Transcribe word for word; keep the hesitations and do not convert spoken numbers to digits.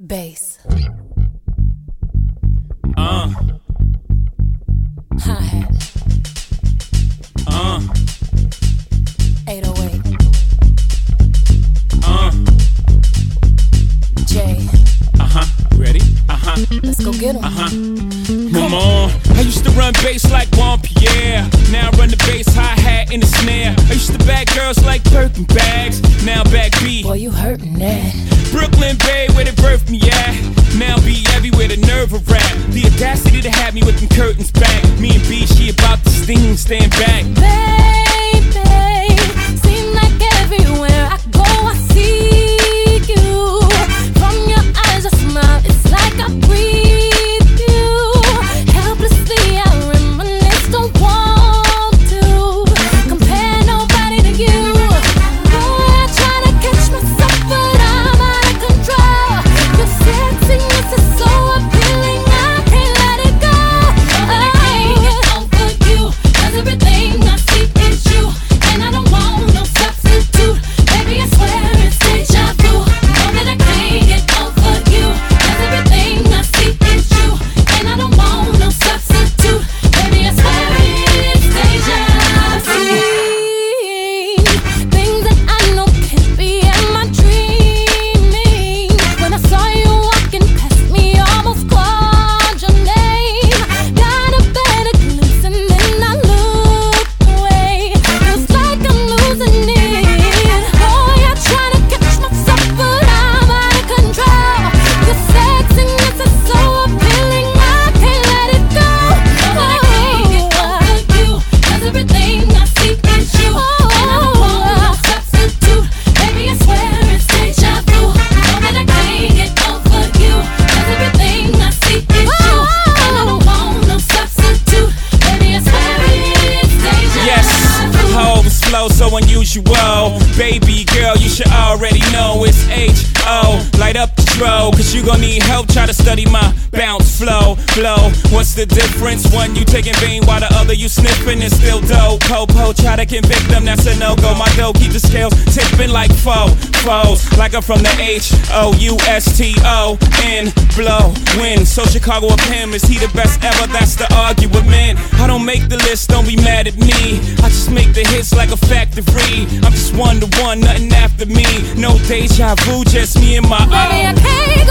Bass. Uh. Hi-hat. Uh. eight oh eight. Uh. J. Uh-huh. Ready? Uh-huh. Let's go get 'em. Uh-huh. Come on. I used to run bass like Juan Pierre. Now I run the bass hi-hat in the snare. I used to bag girls like Birkin bags. Now back B. Boy, you hurtin' that. Brooklyn Bay, where they birthed me at. Now be everywhere, the nerve of rap. The audacity to have me with them curtains back. Me and B, she about to sting, stand back. Baby, seem like everywhere I go I see you. From your eyes I smile, it's like I breathe you. Helplessly I reminisce, don't want to compare nobody to you. Boy, I try to catch myself but I'm out of control. Your sexiness is so appealing, I can't let it go. Oh, I can't get over you, 'cause everything I see is you, and I don't want no substitute. Baby, I swear it's deja vu. Know that I can't get over you, 'cause everything I see is you, and I don't want no substitute. Baby, I swear it's deja vu. Things that I know can't be, am I dreaming? When I saw you walking past me, almost called your name. Got a better glimpse and then I looked away. Feels like I'm losing it. Boy, I try to catch myself but I'm out of control. Your sexiness is so appealing, I can't let it go. Oh, I can't get over you, 'cause everything I see is you, and I don't want no substitute. Baby, I swear it's deja vu. Know that I can't get over you, 'cause everything I see is you, and I don't want no substitute. Baby, I swear it's deja Yes, vu. I always flow so unusual. Baby girl, you should already know it's H O. Light up the throw, 'cause you gon' need help. Try to study my bounce, flow, flow. What's the difference? One you taking vein while the other you sniffing is still dope. Po-po, try to convict them, that's a no-go. My dough keep the scales tipping like foe, foes. Like I'm from the H O U S T O N, blow, win. So Chicago of him, is he the best ever? That's the argument. I don't make the list, don't be mad at me. I just make the hits like a factory. I'm just one to one, nothing after me. No deja vu, just me and my Baby, I own. can't